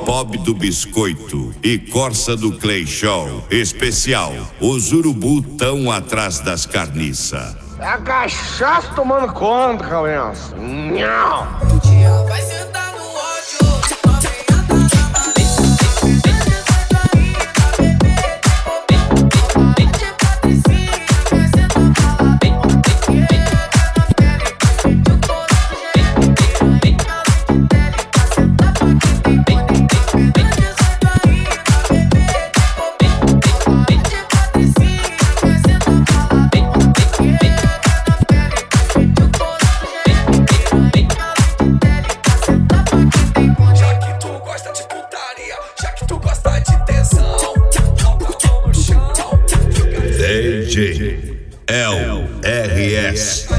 Bob do Biscoito e Corsa do Clay Show. Especial, os urubu tão atrás das carniças. É a cachaça tomando conta, cabeça. Nhau. Vai sentar no ódio. DJ LRS.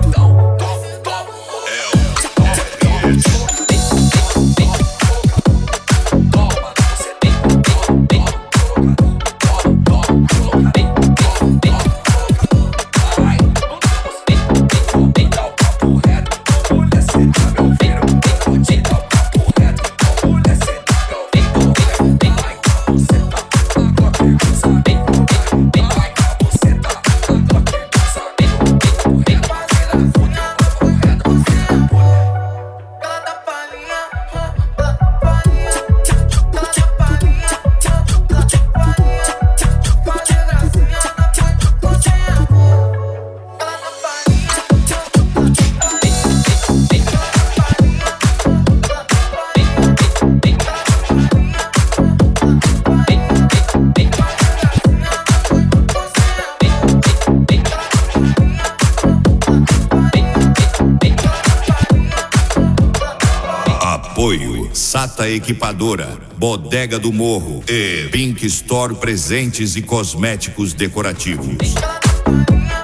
Apoio Sata Equipadora, Bodega do Morro e Pink Store Presentes e Cosméticos Decorativos.